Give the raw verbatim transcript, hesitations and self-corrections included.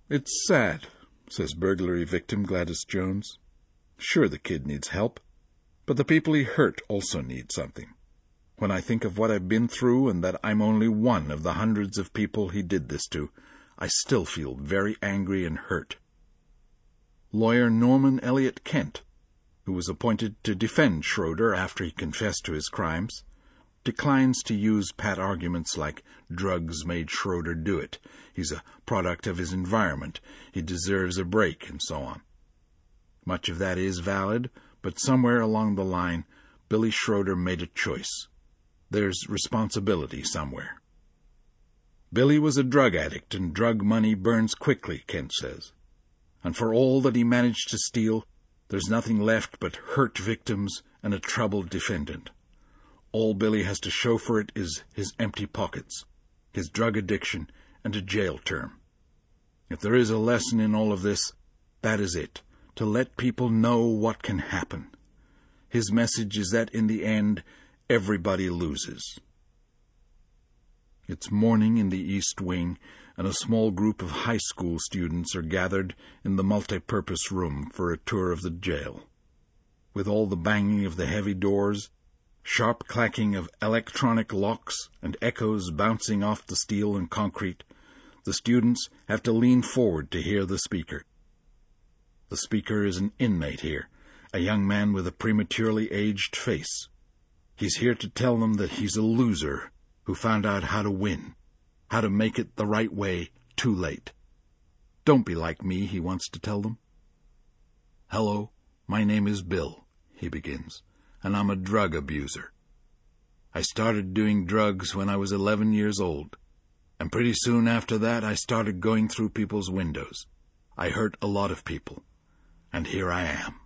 "It's sad," says burglary victim Gladys Jones. "Sure, the kid needs help, but the people he hurt also need something. When I think of what I've been through and that I'm only one of the hundreds of people he did this to, I still feel very angry and hurt." Lawyer Norman Elliott Kent, who was appointed to defend Schroeder after he confessed to his crimes, declines to use pat arguments like drugs made Schroeder do it, he's a product of his environment, he deserves a break, and so on. Much of that is valid, but somewhere along the line, Billy Schroeder made a choice. There's responsibility somewhere. Billy was a drug addict, and drug money burns quickly, Kent says. And for all that he managed to steal, there's nothing left but hurt victims and a troubled defendant. All Billy has to show for it is his empty pockets, his drug addiction, and a jail term. If there is a lesson in all of this, that is it, to let people know what can happen. His message is that in the end, everybody loses. It's morning in the East Wing, and a small group of high school students are gathered in the multipurpose room for a tour of the jail. With all the banging of the heavy doors, sharp clacking of electronic locks, and echoes bouncing off the steel and concrete, the students have to lean forward to hear the speaker. The speaker is an inmate here, a young man with a prematurely aged face. He's here to tell them that he's a loser who found out how to win, how to make it the right way too late. Don't be like me, he wants to tell them. "Hello, my name is Bill," he begins, "and I'm a drug abuser. I started doing drugs when I was eleven years old, and pretty soon after that I started going through people's windows. I hurt a lot of people, and here I am."